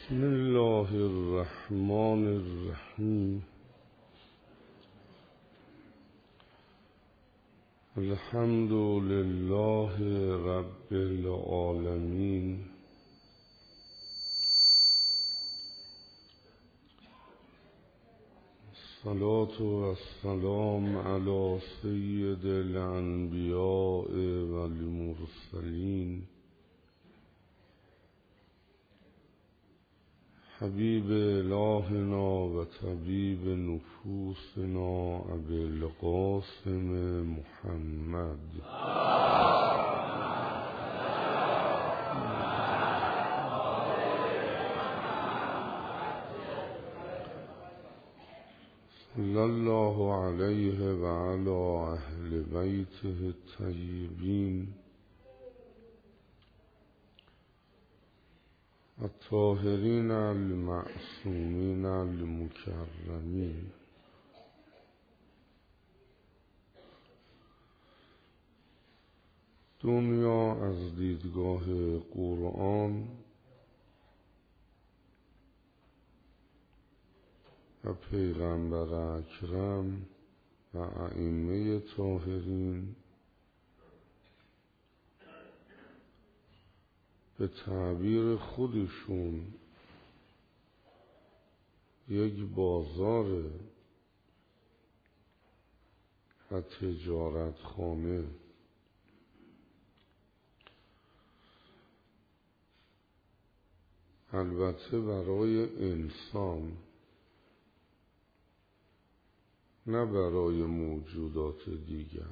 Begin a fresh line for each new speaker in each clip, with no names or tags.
بسم الله الرحمن الرحیم. الحمد لله رب العالمین. الصلاة والسلام علی سید الانبیاء والمرسلین حبیب الهنا و طبیب نفوسنا ابی القاسم محمد صلی الله علیه و علی اهل بیته الطیبین الطاهرین المعصومین المکرمین. دنیا از دیدگاه قرآن و پیغمبر اکرم و ائمه طاهرین به تعبیر خودشون یک بازار و تجارت خانه، البته برای انسان نه برای موجودات دیگر.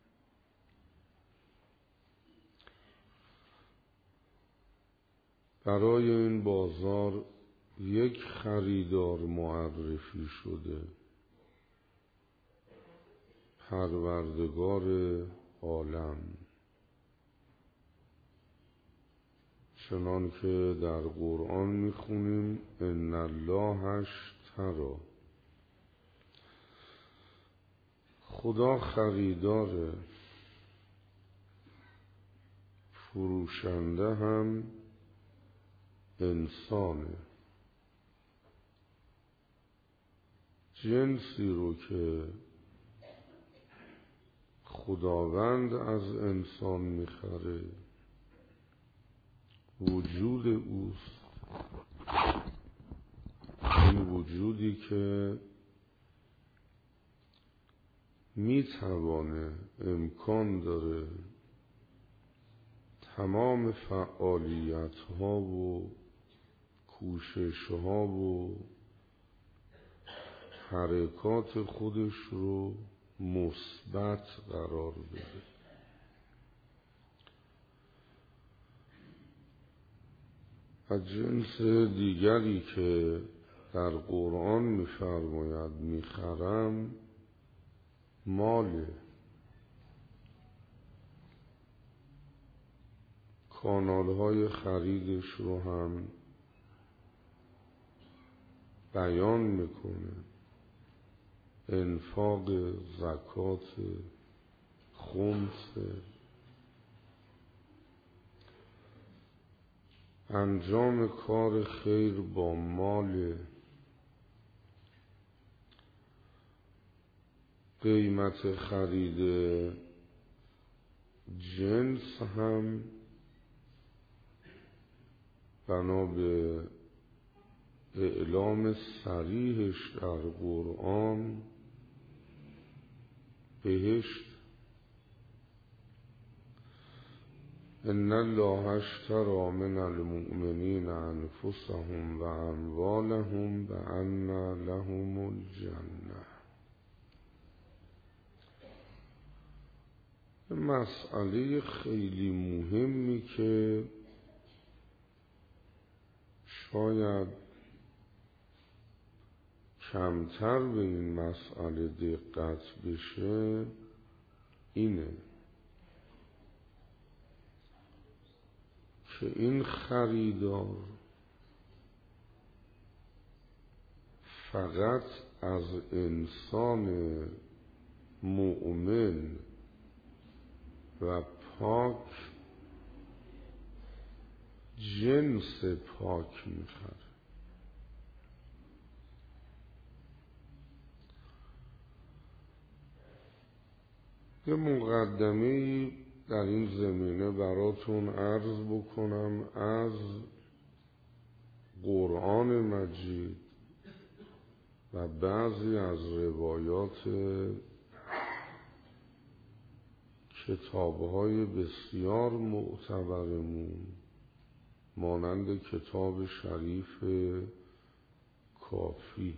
برای این بازار یک خریدار معرفی شده، پروردگار عالم، چنان که در قرآن میخونیم ان الله اشتری. خدا خریداره، فروشنده هم انسانه. جنسی رو که خداوند از انسان میخره وجود اوست، این وجودی که میتوانه، امکان داره تمام فعالیت ها و کوشش ها و حرکات خودش رو مثبت قرار بده. از جنس دیگری که در قرآن می‌فرماید میخرم ماله. کانال‌های خریدش رو هم بیان میکنه، انفاق زکات، خمس، انجام کار خیر با مال. قیمت خرید جنس هم بنا به اعلام صریحش در قرآن بهشت. ان الله اشتری من المؤمنین انفسهم و اموالهم بان لهم الجنه. مسئله خیلی مهمی که شاید کمتر به این مسئله دقت بشه اینه که این خریدار فقط از انسان مؤمن و پاک جنس پاک میخره. یه مقدمه‌ای در این زمینه براتون عرض بکنم از قرآن مجید و بعضی از روایات کتاب‌های بسیار معتبرمون مانند کتاب شریف کافی.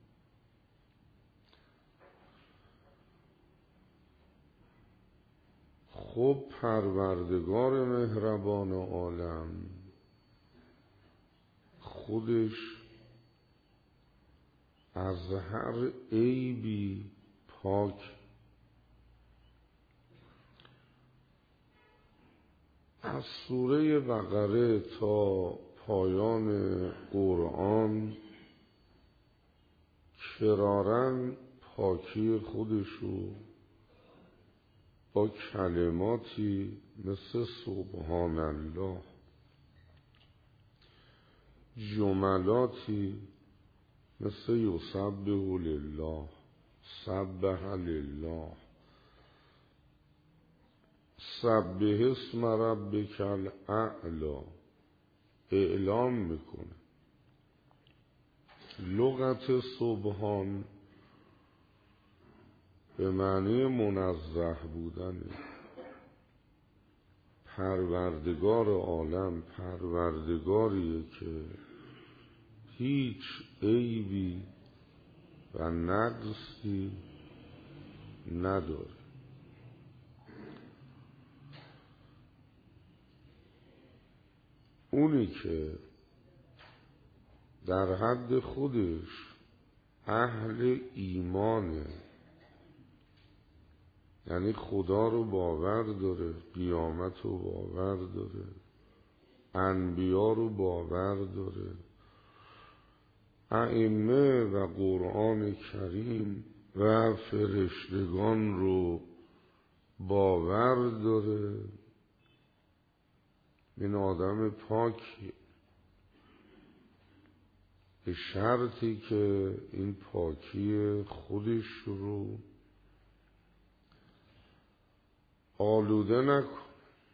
خب پروردگار مهربان عالم خودش از هر عیبی پاک، از سوره بقره تا پایان قرآن کراراً پاکی خودشو با کلماتی مثل سبحان الله، جملاتی مثل یسبح لله، سبح لله، سبح اسم ربک الاعلی اعلام میکنه. لغت سبحان به معنی منزه بودنه. پروردگار عالم پروردگاریه که هیچ عیبی و نقصی نداره. اونی که در حد خودش اهل ایمانه، یعنی خدا رو باور داره، قیامت رو باور داره، انبیا رو باور داره، ائمه و قرآن کریم و فرشتگان رو باور داره، این آدم پاکی، به شرطی که این پاکی خودش رو آلوده نکن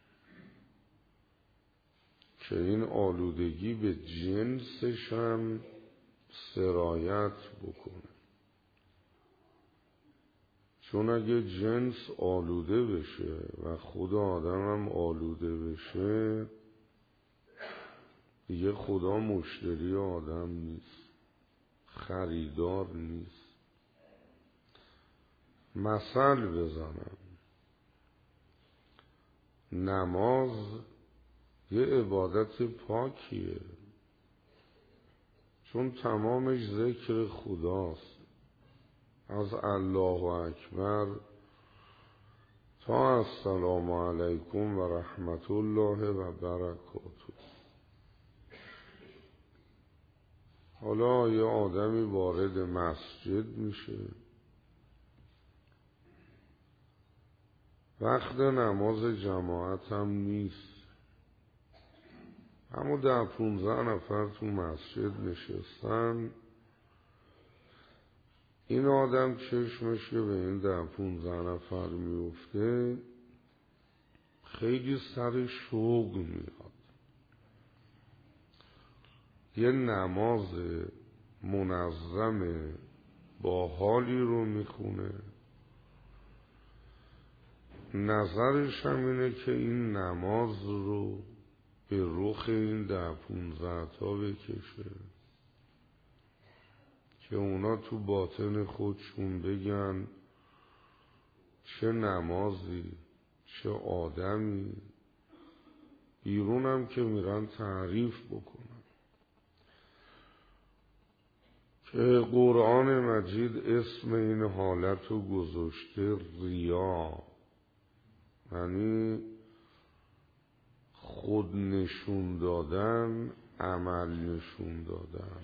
که این آلودگی به جنسش هم سرایت بکنه. چون اگه جنس آلوده بشه و خود آدم هم آلوده بشه دیگه خدا مشتری آدم نیست، خریدار نیست. مثل بزنم، نماز یه عبادت پاکیه، چون تمامش ذکر خداست، از الله اکبر تا السلام علیکم و رحمت الله و برکاته. حالا یه آدمی وارد مسجد میشه، وقت نماز جماعت هم نیست، اما 10-15 نفر تو مسجد نشستن، این آدم چشمش که به این 10-15 نفر میفته خیلی سر شوق میاد، یه نماز منظم با حالی رو میخونه، نظرش هم اینه که این نماز رو به رخ این 10-15 تا بکشه که اونا تو باطن خودشون بگن چه نمازی، چه آدمی، بیرون هم که میرن تعریف بکنن. که قرآن مجید اسم این حالت رو گذاشته ریا، یعنی خود نشون دادن، عمل نشون دادن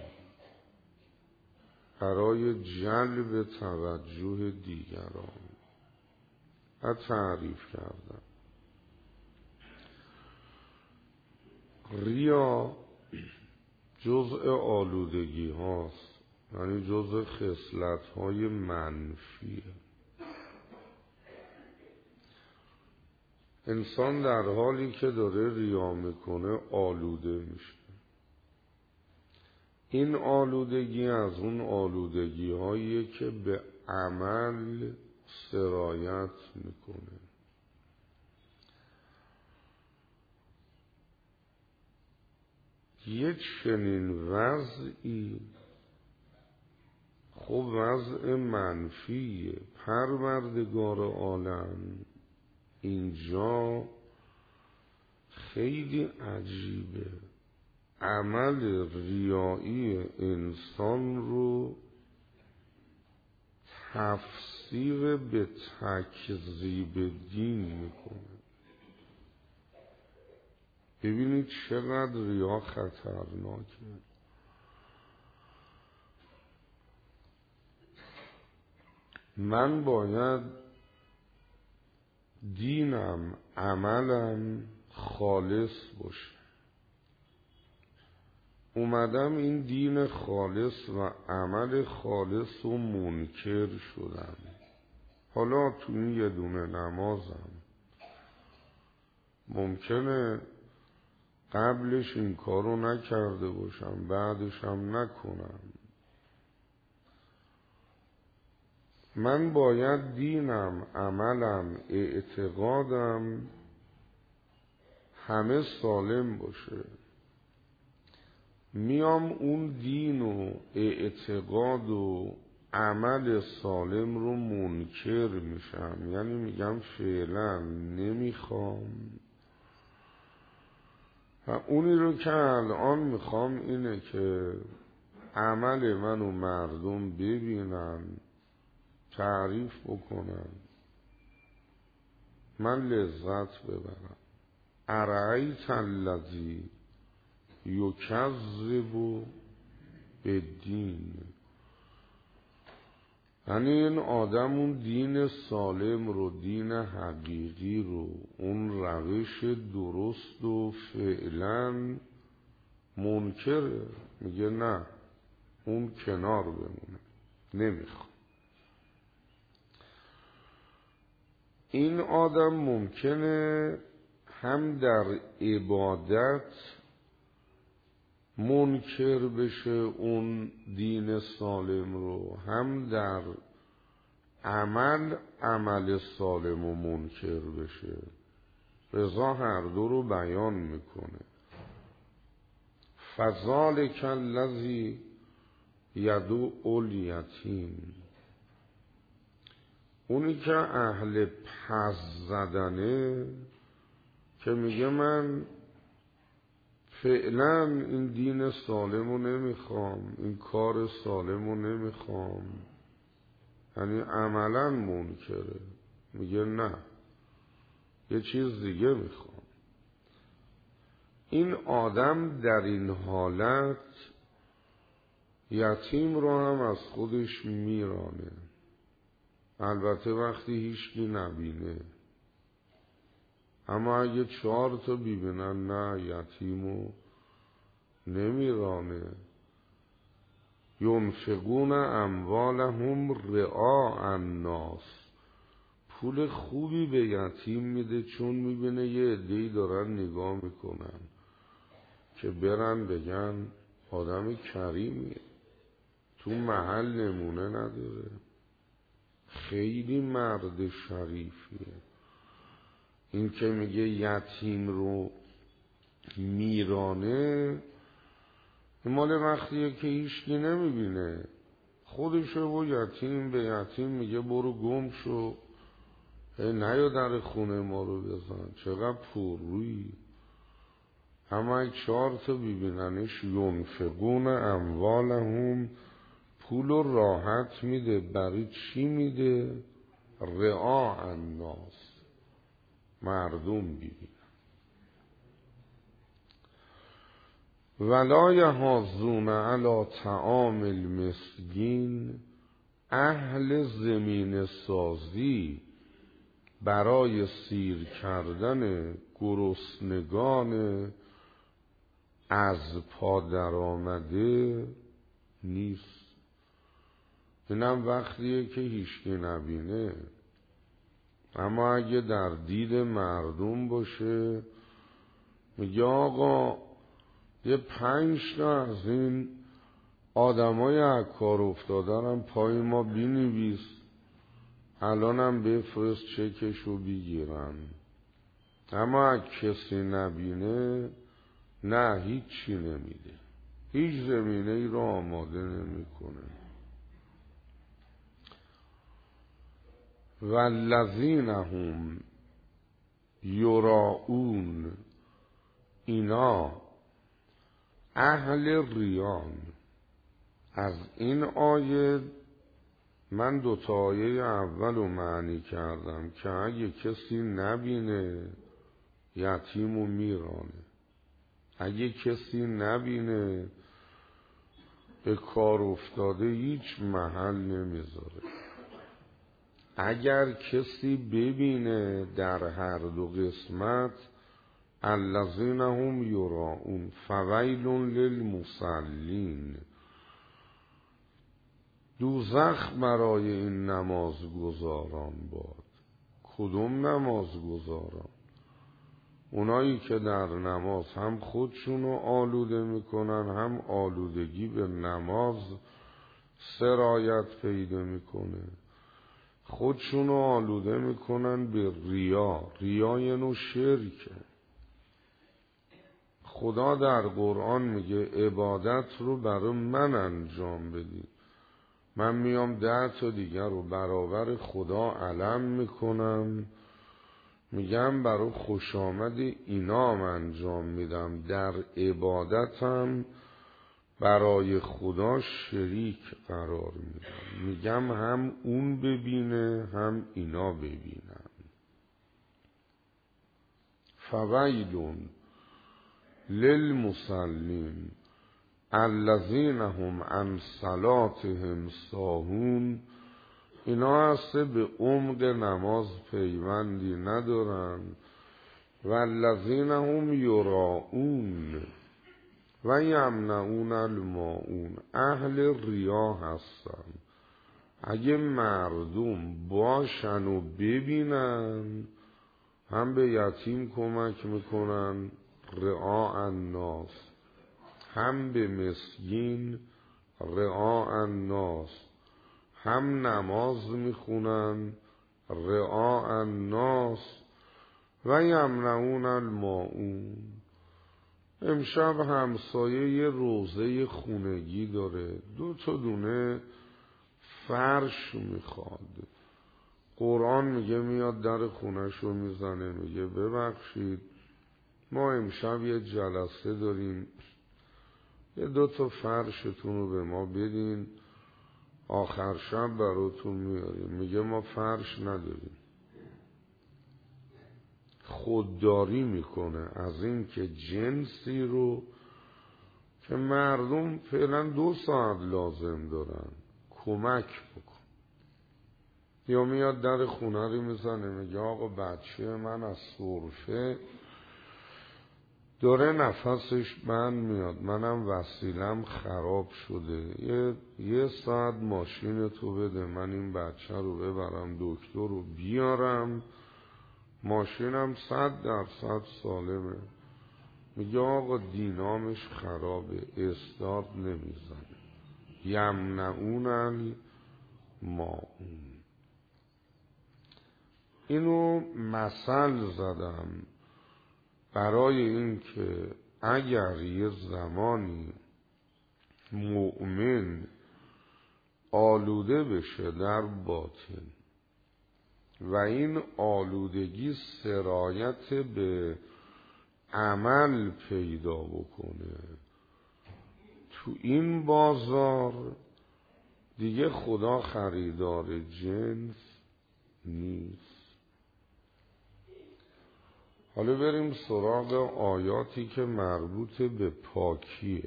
برای جلب توجه دیگران و تعریف کردن. ریا جزء آلودگی هاست، یعنی جزء خصلت های منفیه. انسان در حالی که داره ریا میکنه آلوده میشه. این آلودگی از اون آلودگی هایی که به عمل سرایت میکنه. یک چنین وضعی خب وضع منفیه. پروردگار عالم اینجا خیلی عجیبه، عمل ریایی انسان رو تفسیر به تکذیب دین میکنه. ببینید چقدر ریا خطرناکه. من باید دینم، عملم خالص باشه. اومدم این دین خالص و عمل خالص رو منکر شدم. حالا تو این یه دونه نمازم ممکنه قبلش این کارو نکرده باشم، بعدش هم نکنم. من باید دینم، عملم، اعتقادم همه سالم باشه. میام اون دین و اعتقاد و عمل سالم رو منکر میشم، یعنی میگم فعلا نمیخوام و اونی رو که الان میخوام اینه که عمل منو مردم ببینن، تعریف بکنن، من لذت ببرم. ارأیت الذی یکذب بالدین، یعنی این آدم اون دین سالم رو، دین حقیقی رو، اون روش درست و فعلا منکره، میگه نه اون کنار بمونه، نمیخوام. این آدم ممکنه هم در عبادت منکر بشه اون دین سالم رو، هم در عمل سالم و منکر بشه. رضا هر دو رو بیان میکنه. فذلک الذی یدعو الیتیم، اونی که اهل پس زدنه که میگه من فعلا این دین سالم رو نمیخوام، این کار سالم رو نمیخوام، یعنی عملا منکره، میگه نه یه چیز دیگه میخوام. این آدم در این حالت یتیم رو هم از خودش میرانه، البته وقتی هیچکی نبینه. اما اگه 4 تا ببینن نه یتیمو نمیرانه. ینفقون اموالهم رعاء الناس، پول خوبی به یتیم میده چون میبینه یه عده‌ای دارن نگاه میکنن که برن بگن آدم کریمیه، تو محل نمونه نداره، خیلی مرد شریفیه. این که میگه یتیم رو میرانه، مال وقتیه که هیچکی نمیبینه، خودشه و یتیم به یتیم میگه برو گم شو، نیا در خونه ما رو بزن، چقدر پررویی. همه 4 تا ببیننش ینفقون اموالهم، پول رو راحت میده. برای چی میده؟ رعاء الناس، مردم ببینن. ولا یحاضون علی طعام المسکین، اهل زمین سازی برای سیر کردن گرسنگان از پا در آمده نیست. اینم وقتیه که هیچکی نبینه. اما اگه در دید مردم باشه میگه آقا یه 5 تا از این آدمای عکار افتادنم پای ما بینویس، الانم بفرست چکشو بگیرن. اما اگه کسی نبینه نه هیچی نمیده، هیچ زمینه ای رو آماده نمیکنه. والذین هم یراؤون، اینا اهل ریان. از این آیه من 2 تا آیه اول رو معنی کردم که اگه کسی نبینه یتیمو میرانه، اگه کسی نبینه به کار افتاده هیچ محل نمیذاره، اگر کسی ببینه در هر 2 قسمت الذین هم یراؤون فویل للمصلین، دوزخ برای این نمازگزاران باد. کدوم نمازگزاران؟ اونایی که در نماز هم خودشونو آلوده میکنن، هم آلودگی به نماز سرایت پیدا میکنه، خودشونو آلوده میکنن به ریا. ریا یه نوع شرکه. خدا در قرآن میگه عبادت رو برای من انجام بدید، من میام 10 تا دیگر رو برابر خدا علم میکنم، میگم برای خوش آمد اینا هم انجام میدم، در عبادتم برای خدا شریک قرار میدم، میگم هم اون ببینه هم اینا ببینن. فویلون للمصلین الذین هم عن صلاتهم ساهون، اینا هست به عمق نماز پیوندی ندارن. والذین هم یراؤون و یمنعون الماعون، اهل ریا هستن. اگه مردم باشن و ببینن هم به یتیم کمک میکنن رعاء الناس، هم به مسکین رعاء الناس، هم نماز میخونن رعاء الناس و یمنعون الماعون. امشب همسایه یه روزه خونگی داره، 2 تا دونه فرش میخواد، قرآن میگه میاد در خونهشو میزنه، میگه ببخشید ما امشب یه جلسه داریم، یه 2 تا فرشتون رو به ما بدین، آخر شب براتون میاریم. میگه ما فرش نداریم. خودداری میکنه از این که جنسی رو که مردم فعلا 2 ساعت لازم دارن کمک بکن. یا میاد در خونه رو میزنه، میگه آقا بچه من از سرفه داره نفسش بند میاد، منم وسیلم خراب شده، یه ساعت ماشین تو بده من این بچه رو ببرم دکتر رو بیارم، ماشینم 100% سالمه. میگه آقا دینامش خرابه، استارت نمیزنه. یمنعون الماعون. اینو مثل زدم برای این که اگر یه زمانی مؤمن آلوده بشه در باطن و این آلودگی سرایت به عمل پیدا بکنه، تو این بازار دیگه خدا خریدار جنس نیست. حالا بریم سراغ آیاتی که مربوط به پاکیه.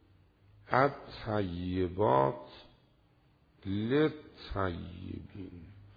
الطیبات للطیبین،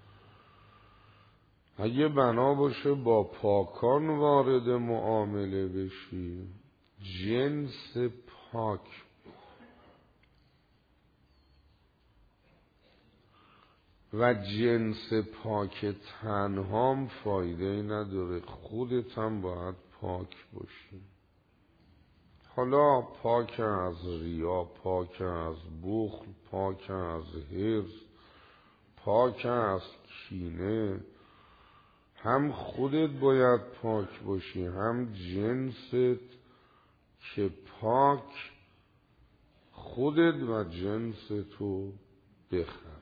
اگه بنا باشه با پاکان وارد معامله بشی، جنس پاک. و جنس پاک تنهام فایده نداره، خودت هم باید پاک باشی. حالا پاک از ریا، پاک از بخل، پاک از حرص، پاک از کینه. هم خودت باید پاک باشی، هم جنست که پاک خودت و جنس تو بخره.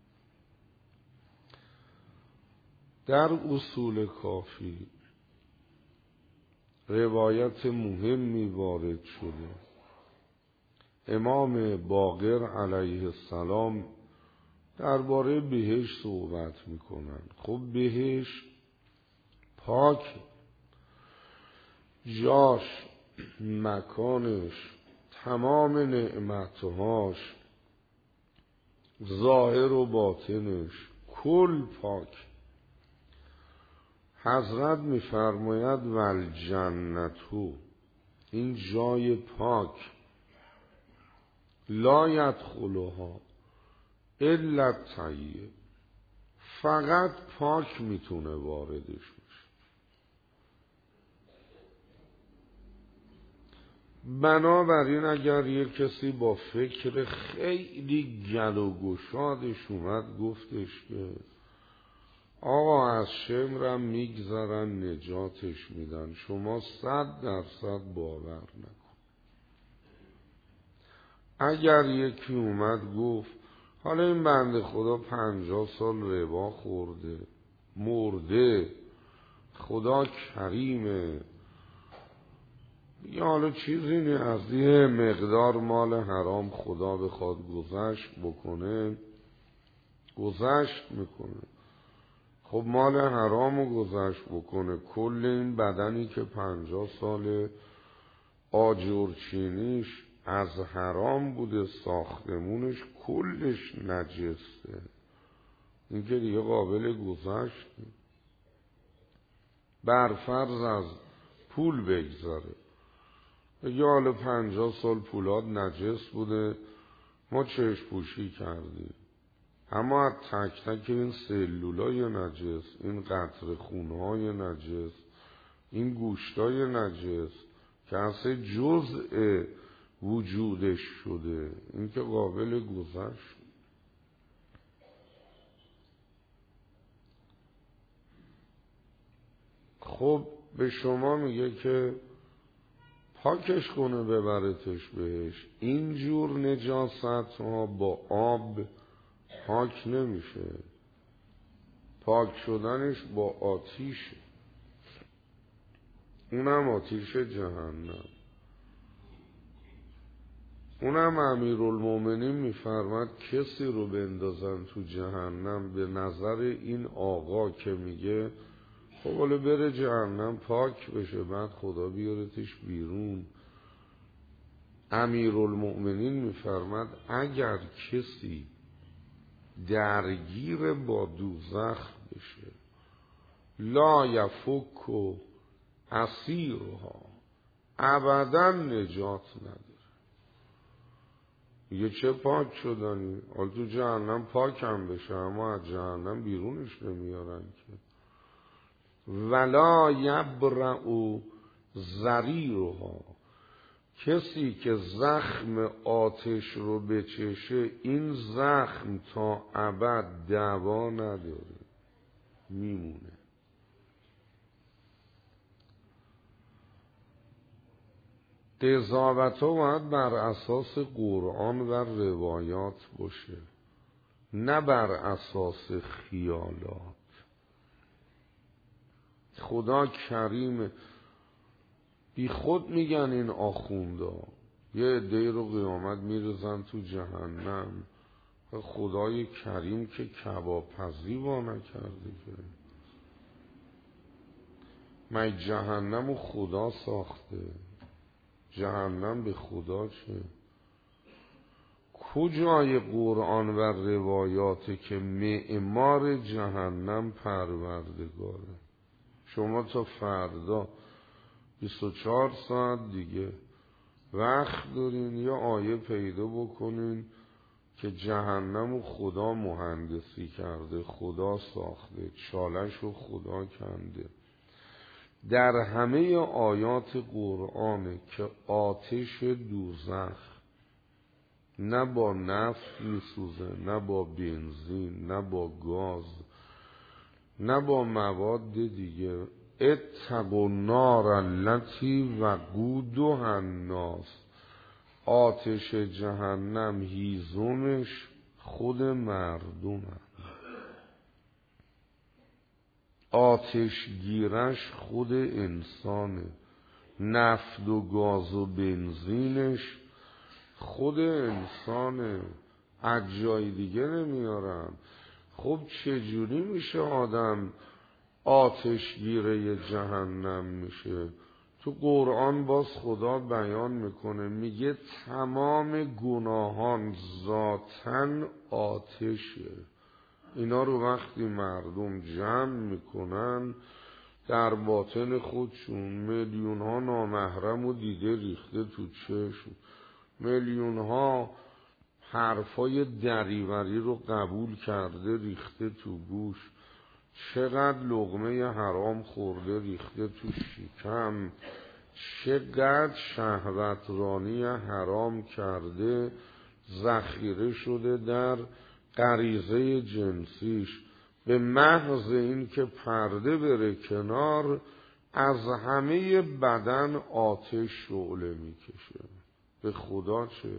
در اصول کافی روایت مهمی وارد شده. امام باقر علیه السلام درباره بهشت صحبت میکنن. خب بهشت پاک، جاش، مکانش، تمام نعمتهاش، ظاهر و باطنش کل پاک. حضرت میفرماید والجنتو، این جای پاک، لا یدخلها الا الطیب، فقط پاک میتونه واردش بشه. بنابراین اگر یک کسی با فکر خیلی گل و گشادش اومد گفتش که آقا از شمرم میگذرن نجاتش میدن، شما 100% باور نکن. اگر یکی اومد گفت حالا این بنده خدا 50 سال ربا خورده مرده، خدا کریمه، یا حالا چیزی نه، از یه مقدار مال حرام خدا بخواد گذشت بکنه گذشت میکنه. خب مال حرامو گذشت بکنه، کل این بدنی که 50 سال آجرچینیش از حرام بوده، ساختمونش کلش نجسته، این که دیگه قابل گذشت. برفرض از پول بگذاره، بگه حالا 50 سال پولاد نجس بوده، ما چشم پوشی کردیم، اما از تک تک این سلولای نجس، این قطره خونهای نجس، این گوشتای نجس که اصلا جزء وجودش شده، این که قابل گذشت. خب به شما میگه که پاکش کنه ببرتش بهش. اینجور نجاست ها با آب پاک نمیشه، پاک شدنش با آتیشه، اونم آتیش جهنم. اونم امیرالمومنین میفرماد کسی رو بندازن تو جهنم به نظر این آقا که میگه خب حالا بره جهنم پاک بشه بعد خدا بیارتش بیرون، امیرالمومنین میفرماد اگر کسی درگیر با دوزخ بشه لا یفک اسیرها، ابدا نجات نداره. یه چه پاک شدنی، حال تو جهنم پاک هم بشه اما از جهنم بیرونش نمیارن که. ولا یبرأ ضریرها، کسی که زخم آتش رو بچشه این زخم تا ابد دوا نداره، میمونه. قضاوت ها باید بر اساس قرآن و روایات باشه، نه بر اساس خیالات. خدا کریم. بی خود میگن این آخوندا یه عده‌ای رو قیامت میرزن تو جهنم، خدای کریم که کباب پزی وا نکرده که من جهنم رو خدا ساخته، جهنم به خدا چه؟ کجای قرآن و روایاته که معمار جهنم پروردگاره؟ شما تا فردا 24 ساعت دیگه وقت دارین یا آیه پیدا بکنین که جهنم و خدا مهندسی کرده، خدا ساخته، چالش رو خدا کنده. در همه آیات قرآنه که آتش دوزخ نه با نفت میسوزه، نه با بنزین، نه با گاز، نه با مواد دیگه. اتقوا النار التي وقودها الناس. آتش جهنم هیزمش خود مردمه، آتش گیرش خود انسانه، نفت و گاز و بنزینش خود انسانه، از جای دیگه نمیارن. خب چجوری میشه آدم آتش گیره جهنم میشه؟ تو قرآن باز خدا بیان میکنه، میگه تمام گناهان ذاتن آتشه. اینا رو وقتی مردم جمع میکنن در باطن خودشون، میلیون ها نامحرم و دیده ریخته تو چشم، میلیون ها حرفای دریوری رو قبول کرده ریخته تو گوش، چقدر لقمه حرام خورده ریخته تو شکم، چقدر شهوترانی حرام کرده ذخیره شده در غریزه جنسیش. به محض این که پرده بره کنار، از همه بدن آتش شعله میکشه. به خدا چه؟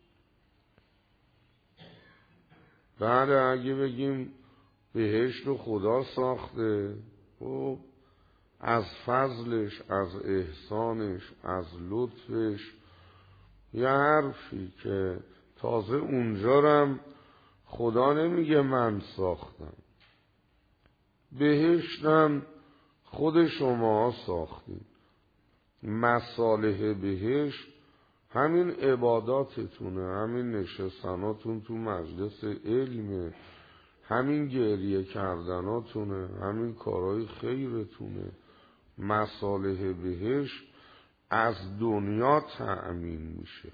بعد اگه بگیم بهشت رو خدا ساخته، خب از فضلش، از احسانش، از لطفش، یه حرفی که تازه اونجا رم خدا نمیگه من ساختم، بهشتم خود شما ساختین. مصالح بهشت همین عباداتتونه، همین نشستناتون تو مجلس علمه، همین گریه کردناتونه، همین کارهای خیرتونه. مصالح بهشت از دنیا تأمین میشه،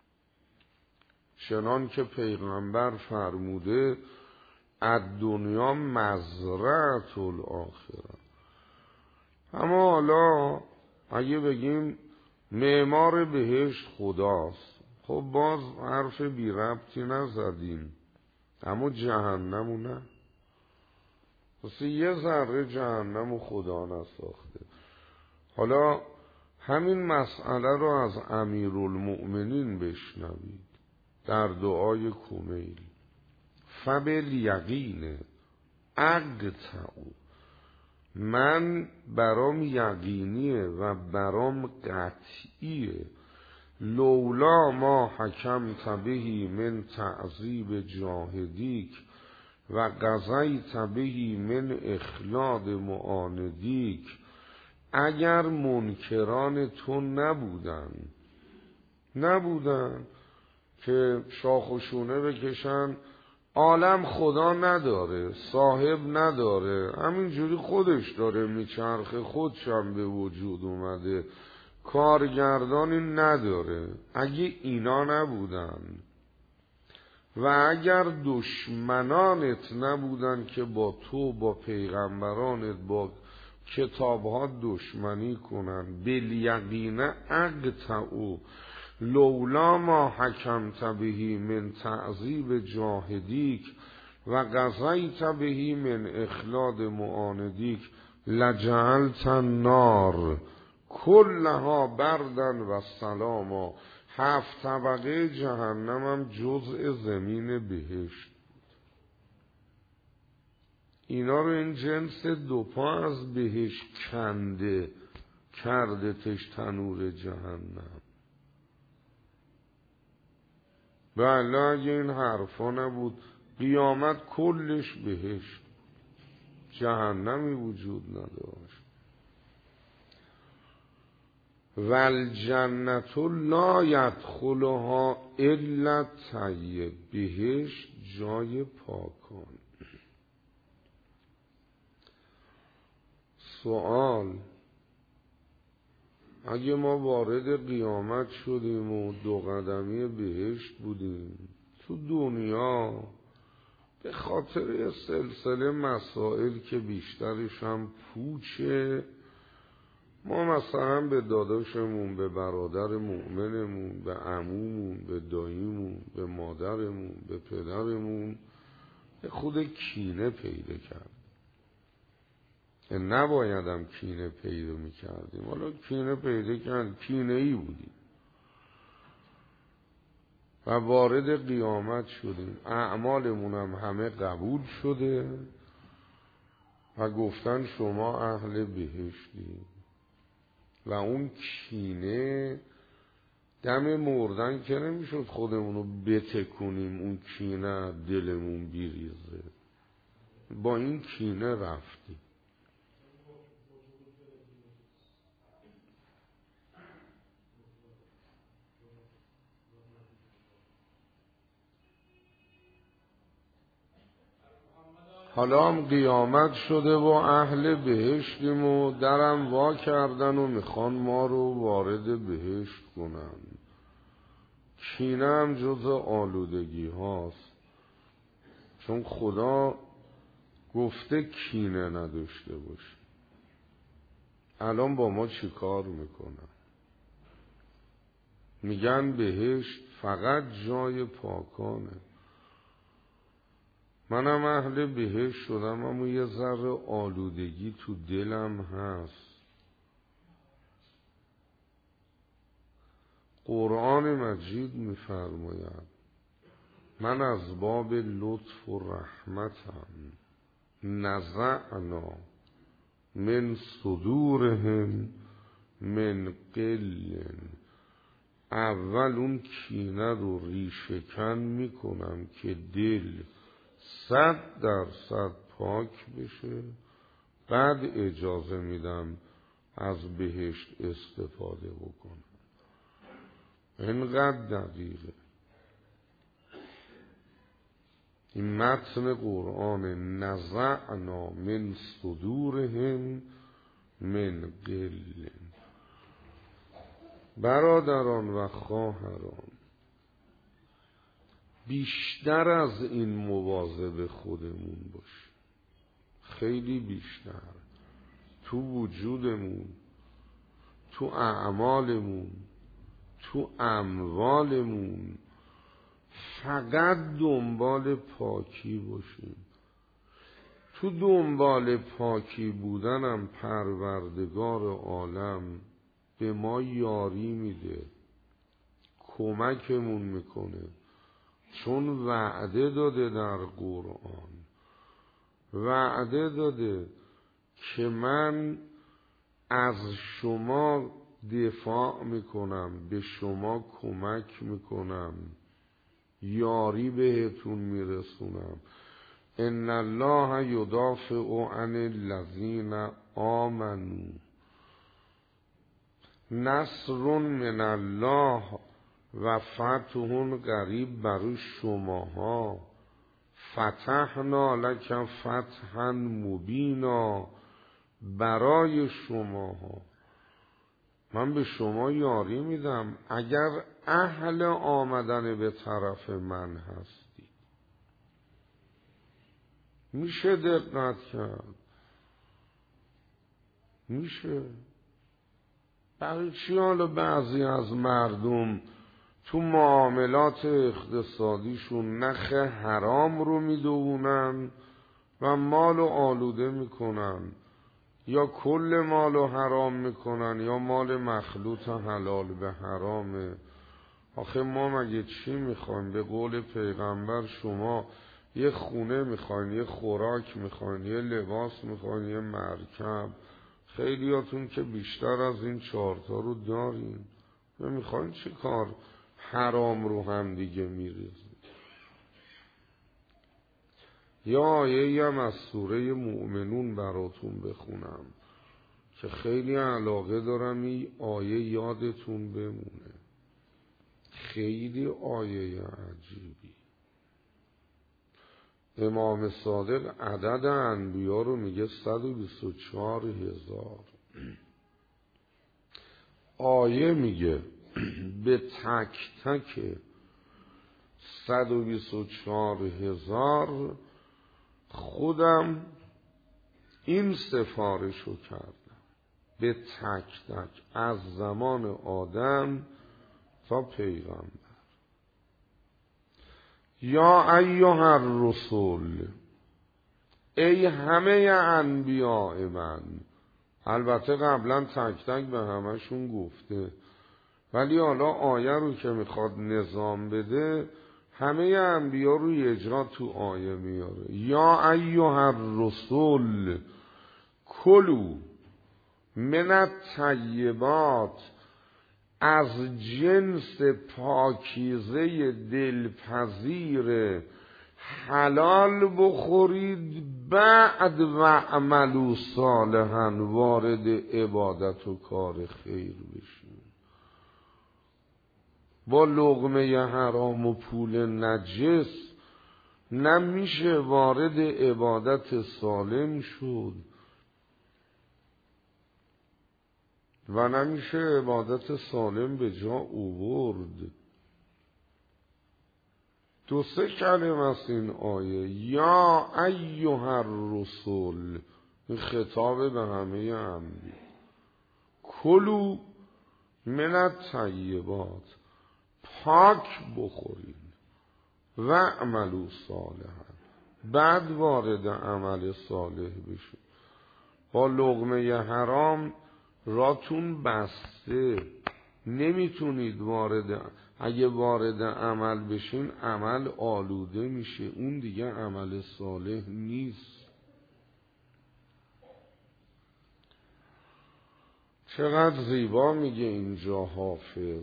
چنان که پیغمبر فرموده از دنیا مزرعة الاخره. اما حالا اگه بگیم معمار بهشت خداست، خب باز حرف بی ربطی نزدیم. اما جهنمو نه، واسه یه ذره جهنمو خدا نساخته. حالا همین مسئله رو از امیرالمؤمنین بشنوید در دعای کمیل. فبالیقین اقطعوا، من برام یقینیه و برام قطعیه، لولا ما حکمت بهی من تعذیب جاهدیک و قضیت بهی من اخلاد معاندیک. اگر منکران تو نبودن که شاخ و شونه بکشن، عالم خدا نداره، صاحب نداره، همینجوری خودش داره میچرخه، خودشم به وجود اومده، کارگردانی نداره. اگه اینا نبودن و اگر دشمنانت نبودن که با تو، با پیغمبرانت، با کتابها دشمنی کنن، بالیقین اقطعوا لولا ما حکمت بهی من تعذیب جاهدیک و قضیت بهی من اخلاد معاندیک لجعلت النار کلها بردن و سلاما. 7 طبقه جهنمم جزء زمین بهشت. اینا رو این جنس دوپا از بهشت کنده کرده تش تنور جهنم. بله اگه این حرفا نبود قیامت کلش بهشت، جهنمی وجود نداشت. والجنة لا یدخلها الا الطیب، بهشت جای پاکان. سوال، اگه ما وارد قیامت شدیم و 2 قدمی بهشت بودیم، تو دنیا به خاطر سلسله مسائل که بیشترش هم پوچه، ما مثلا به داداشمون، به برادر مؤمنمون، به عمومون، به داییمون، به مادرمون، به پدرمون خود کینه پیدا کرد. نبایدم کینه پیدا میکردیم، حالا کینه پیدا کردیم، کینه ای بودیم و وارد قیامت شدیم. اعمالمون هم همه قبول شده و گفتن شما اهل بهشتی و اون کینه دم مردن که نمیشد خودمونو بتکونیم، اون کینه دلمون بیریزه، با این کینه رفتیم. حالا هم قیامت شده و اهل بهشتیم و درم وا کردن و میخوان ما رو وارد بهشت کنن. کینه هم جز آلودگی هاست، چون خدا گفته کینه نداشته باش. الان با ما چی کار میکنن؟ میگن بهشت فقط جای پاکانه. منم اهل بهشت شدم، اما یه ذره آلودگی تو دلم هست. قرآن مجید میفرماید من از باب لطف و رحمتم نزعنا من صدورهم من قل. اول اون کینه رو ریشه‌کن میکنم که دل 100% پاک بشه، بعد اجازه میدم از بهشت استفاده بکنم. اینقدر دقیقه این متن قرآن، نزعنا من صدورهم من قل. برادران و خواهران، بیشتر از این مواظب خودمون باش، خیلی بیشتر، تو وجودمون، تو اعمالمون، تو اموالمون، فقط دنبال پاکی باشیم. تو دنبال پاکی بودنم پروردگار عالم به ما یاری میده، کمکمون میکنه، چون وعده داده در قرآن، وعده داده که من از شما دفاع میکنم، به شما کمک میکنم، یاری بهتون میرسونم. ان الله یدافع عن الذین آمنوا، نصر من الله و فتح قریب برای شماها. فتحنا لک فتحا مبینا، برای شماها. من به شما یاری میدم اگر اهل آمدن به طرف من هستی. میشه دقت کرد، میشه. برای چی حالا بعضی از مردم تو معاملات اقتصادیشون نخ حرام رو میدونن و مال آلوده میکنن، یا کل مال حرام میکنن، یا مال مخلوط حلال به حرامه؟ آخه ما مگه چی میخوایم؟ به قول پیغمبر شما یه خونه میخواین، یه خوراک میخواین، یه لباس میخواین، یه مرکب. خیلیاتون که بیشتر از این 4 تا رو دارین، میخواین چی کار حرام رو هم دیگه میریزید؟ یا آیه هم از سوره مؤمنون براتون بخونم که خیلی علاقه دارم این آیه یادتون بمونه. خیلی آیه عجیبی. امام صادق عدد انبیا رو میگه 124,000. آیه میگه به تک تک 124,000 خودم این سفارشو کردم به تک تک از زمان آدم تا پیغمبر. یا ایها الرسول، ای همه انبیاء من. البته قبلا تک تک به همشون گفته، ولی حالا آیه رو که میخواد نظام بده همه انبیا رو اجرا تو آیه میاره. یا ایها الرسول کلوا من الطیبات، از جنس پاکیزه دلپذیر حلال بخورید، بعد و عملو صالحا، وارد عبادت و کار خیر بشید. با لقمه حرام و پول نجس نمیشه وارد عبادت سالم شد و نمیشه عبادت سالم به جا آورد. 2-3 کلمه است این آیه. یا ایها الرسول، این خطاب به همه انبیا. کلوا من الطیبات، پاک بخورید، و عملو صالحا، بعد وارد عمل صالح بشید. با لقمه حرام راتون بسته، نمیتونید اگه وارد عمل بشین عمل آلوده میشه، اون دیگه عمل صالح نیست. چقدر زیبا میگه اینجا حافظ،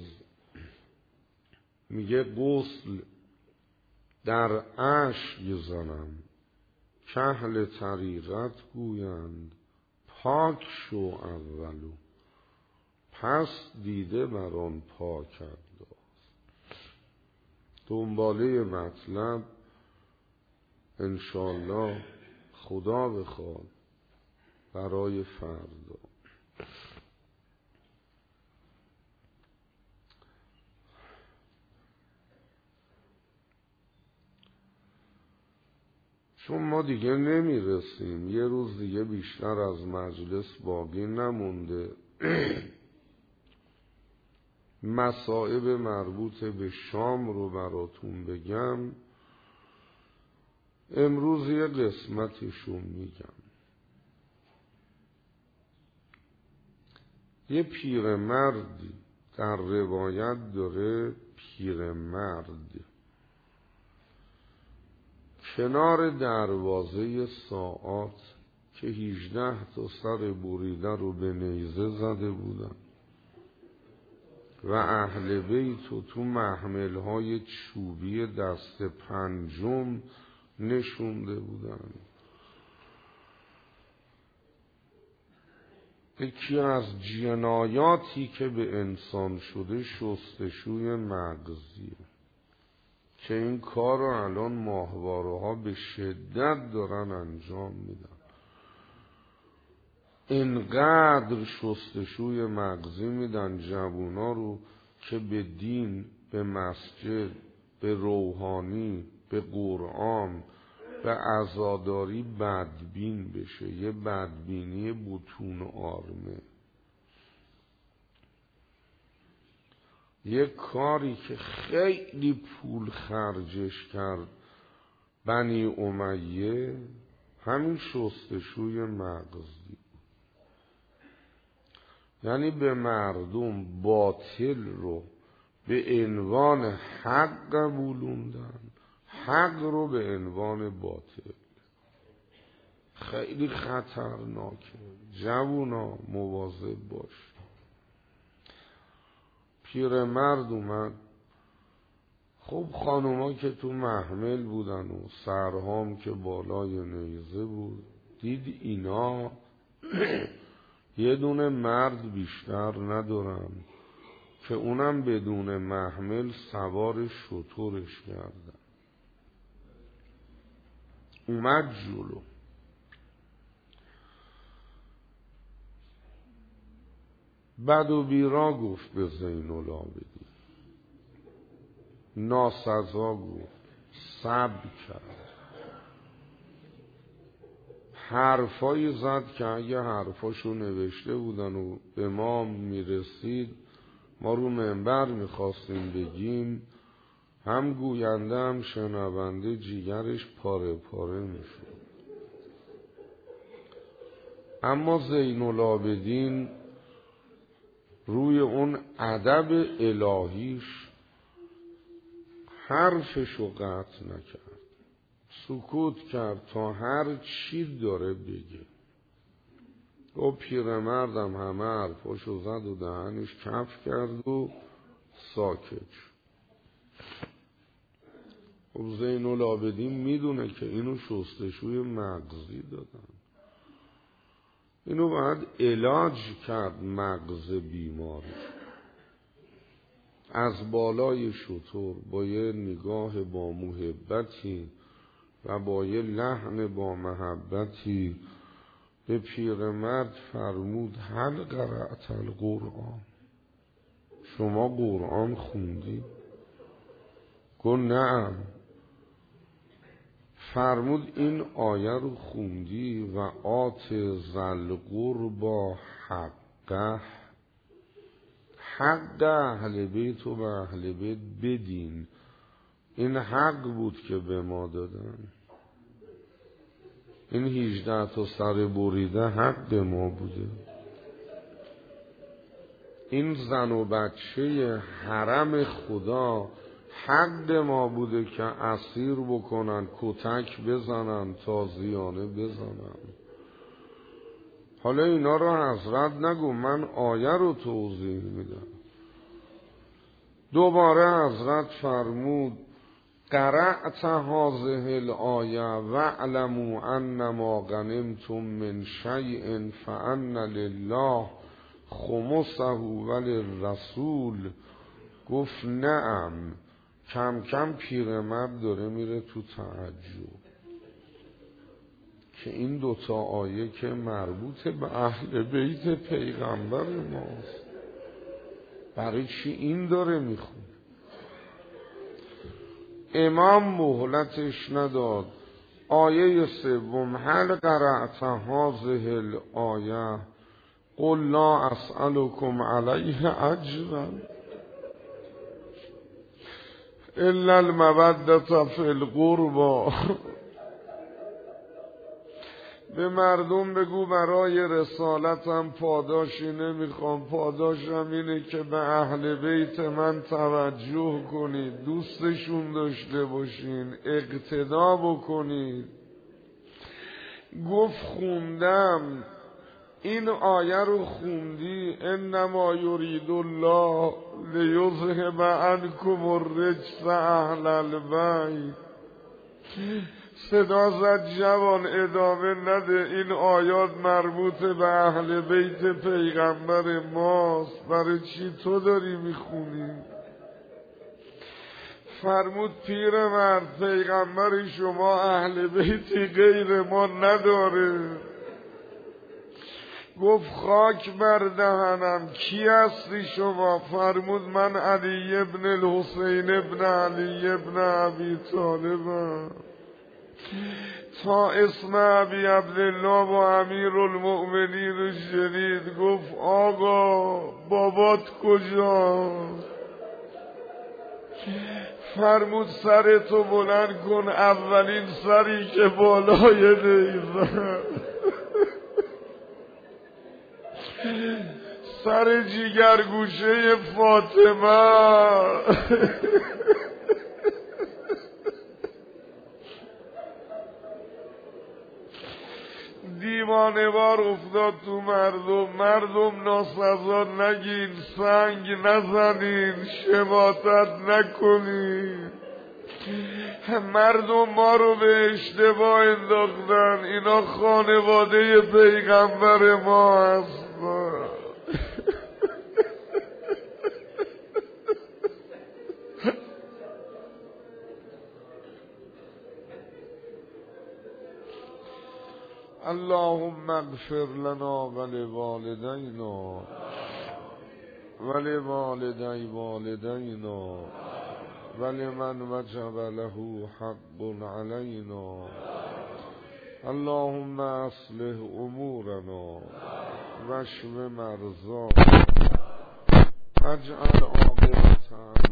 میگه غسل در اشک زنم کاهل طریقت گویند، پاک شو اولو پس دیده بر آن پاک انداز. دنباله مطلب انشالله خدا بخواد برای فردا. چون ما دیگه نمیرسیم، یه روز دیگه بیشتر از مجلس باقی نمونده. مصائب مربوط به شام رو براتون بگم. امروز یه قسمتشون میگم. یه پیرمردی در روایت داره، پیرمرد کنار دروازه ساعات که 18 تا سر بریده رو به نیزه زده بودن و اهل بیت و تو محملهای چوبی دست پنجم نشونده بودن. یکی از جنایاتی که به انسان شده شستشوی مغزیه که این کار رو الان ماهواره ها به شدت دارن انجام میدن. اینقدر شستشوی مغزی میدن جوونا رو که به دین، به مسجد، به روحانی، به قرآن، به عزاداری بدبین بشه. یه بدبینی بطون آرمه. یه کاری که خیلی پول خرجش کرد بنی امیه، همین شستشوی مغزی. یعنی به مردم باطل رو به عنوان حق قبولوندن، حق رو به عنوان باطل. خیلی خطرناکه. جوونا مواظب باش. پیرمرد اومد. خب خانوما که تو محمل بودن و سرهام که بالای نیزه بود، دید اینا یه دونه مرد بیشتر ندارن که اونم بدون محمل سوار شترش کردن. اومد جلو. بد و بیرا گفت به زین العابدین. ناسزا گفت، سب کرد، حرفایی زد که اگه حرفاشو نوشته بودن و به ما میرسید ما رو منبر میخواستیم بگیم، هم گوینده هم شنونده جیگرش پاره پاره میشد. اما زین العابدین روی اون ادب الهیش حرفشو قطع نکرد، سکوت کرد تا هر چی داره بگه. و پیرمردم همه حرفاشو زد و دهنش کف کرد و ساکت شد. خب زین العابدین میدونه که اینو شستشوی مغزی دادن، اینو باید علاج کرد مغز بیماری. از بالای شتر با یه نگاه با محبتی و با یه لحن با محبتی به پیرمرد فرمود هل قرأت القرآن، شما قرآن خوندی؟ گفت نعم. فرمود این آیه رو خوندی و آت ذل قربی حقه، حق اهل بیت و به اهل بیت بدین، این حق بود که به ما دادن. این 18 تا سر بریده حق به ما بوده. این زن و بچه حرم خدا حق ما بوده که اسیر بکنن، کتک بزنن، تازیانه بزنن. حالا اینا رو حضرت نگو، من آیه رو توضیح میدم. دوباره حضرت فرمود قرأت هذه الآیه واعلموا انما غنمتم من شیء فان لله خمسه وللرسول. گفت نعم. کم کم پیرمرد داره میره تو تعجب که این دوتا آیه که مربوط به اهل بیت پیغمبر ماست، برای چی این داره میخون؟ امام مهلتش نداد. آیه سوم هل قرأت هذه الآیه قل لا اسألكم علیه اجرا الا المودة فی القربى. به مردم بگو برای رسالتم پاداشی نمیخوام، پاداشم اینه که به اهل بیت من توجه کنید، دوستشون داشته باشین، اقتدا بکنید. گفت خوندم. این آیه رو خوندی انما یرید الله لیذهب عنکم الرجس اهل البیت. صدا زد جوان ادامه نده، این آیات مربوط به اهل بیت پیغمبر ماست، برای چی تو داری میخونی؟ فرمود پیرمرد پیغمبر شما اهل بیتی غیر ما نداره. گفت خاک بر دهنم، کی هستی شما؟ فرمود من علی ابن الحسین ابن علی ابن ابی طالبم. تا اسم ابی عبدالله و امیر المؤمنین شنید گفت آقا بابات کجاست؟ فرمود سرتو بلند کن، اولین سری که بالای نیزه سر جیگرگوشه فاطمه. دیوانه‌وار افتاد تو مردم ناسزا نگین، سنگ نزنین، شماتت نکنین. مردم ما رو به اشتباه انداختن، اینا خانواده پیغمبر ما هستن. اللهم اغفر لنا ولوالدی والدینا ولمن وجب له حق علينا اللهم اصلح امورنا واشف مرضانا اجعل عاقبتنا